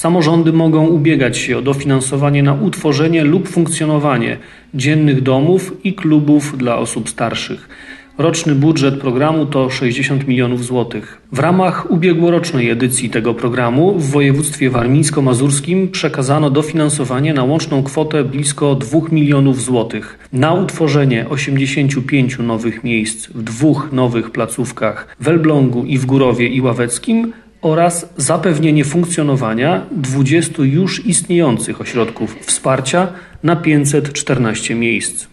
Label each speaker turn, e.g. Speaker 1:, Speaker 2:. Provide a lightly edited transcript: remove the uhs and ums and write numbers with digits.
Speaker 1: Samorządy mogą ubiegać się o dofinansowanie na utworzenie lub funkcjonowanie dziennych domów i klubów dla osób starszych. Roczny budżet programu to 60 milionów złotych. W ramach ubiegłorocznej edycji tego programu w województwie warmińsko-mazurskim przekazano dofinansowanie na łączną kwotę blisko 2 milionów złotych na utworzenie 85 nowych miejsc w 2 nowych placówkach w Elblągu i w Górowie i Ławeckim oraz zapewnienie funkcjonowania 20 już istniejących ośrodków wsparcia na 514 miejsc.